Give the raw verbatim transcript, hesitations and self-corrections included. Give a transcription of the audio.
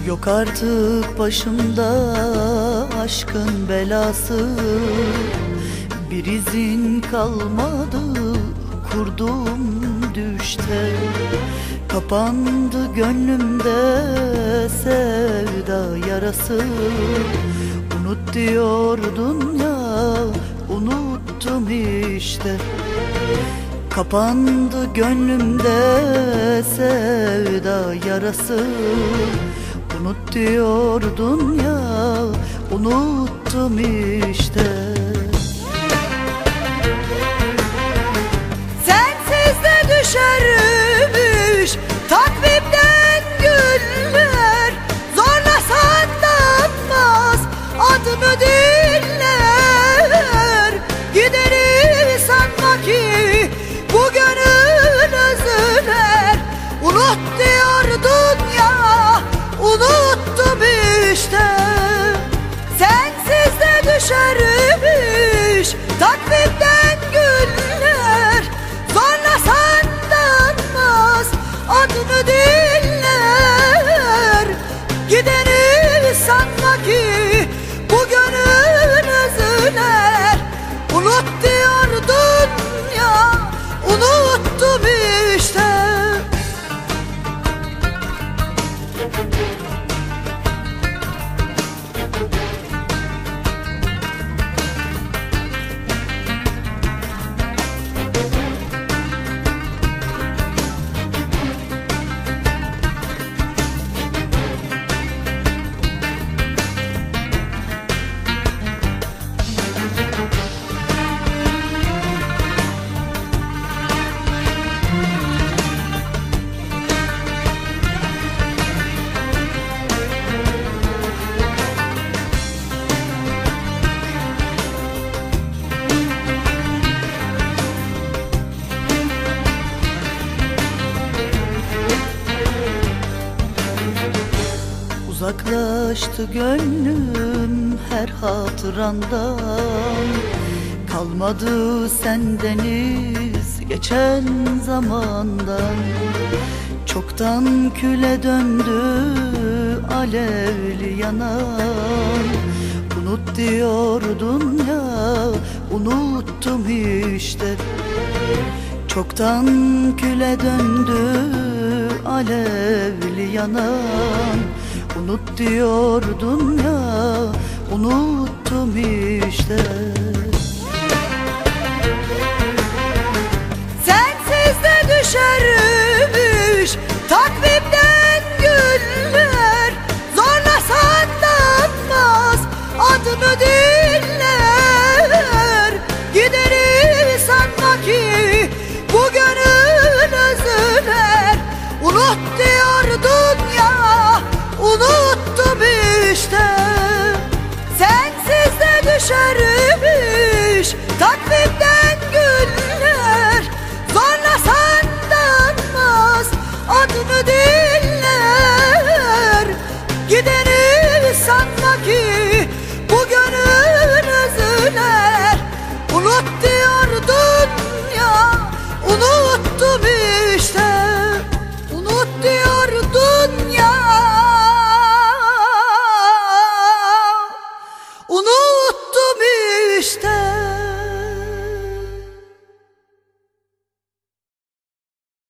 Yok artık başımda aşkın belası, bir izin kalmadı kurduğum düşte. Kapandı gönlümde sevda yarası, unut diyordun ya, unuttum işte. Kapandı gönlümde sevda yarası, unut diyordun ya, unuttum işte. Sensiz de düşermiş takvimden güller, zorlasan dayanmaz adımı diller. Gideri sanma ki bu gönül özler, unut diyordun ya, unuttum işte. Sensiz de düşermiş takvimden güller, zorlasan dayanmaz adını diller. Gideni sanma ki bu gönül özler, unut diyordun ya, unuttum işte. Uzaklaştı gönlüm her hatırandan, kalmadı sendeniz geçen zamandan. Çoktan küle döndü alevli yanan, unut diyordun ya, unuttum işte. Çoktan küle döndü alevli yanan, unut diyordun ya, unuttum işte. Sensiz de düşermiş takvimden güller, zorlasan dayanmaz adını diller. Gideri sanma ki bu gönül özler, unut diyordun ya, unut.